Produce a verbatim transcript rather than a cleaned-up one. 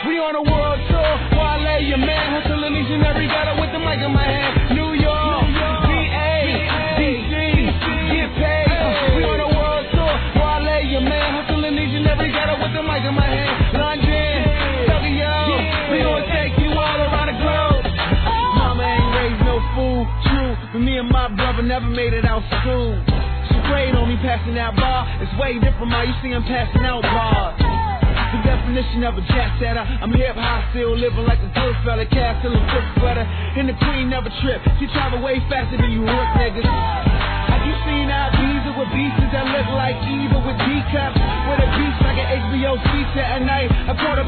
We on a world tour. Wale, your man, hustling each and every ghetto with the mic in my hand. New York, D A, D C, get paid. We on a world tour. Wale, your man, hustling each and every ghetto with the mic in my hand. London, Tokyo, we gon' take you all around the globe. Mama ain't raised no fool, true, but me and my brother never made it out school. She prayed on me passing that bar. It's way different how you see him passing out bars. The definition of a jet setter. I'm hip hop, still living like a good fella. Cat still a good sweater. And the queen never trip. She travel way faster than you hook niggas. Have you seen our Ibiza with beaches that look like Eva with D-cups? With a beach like an H B O feature at night. A quarter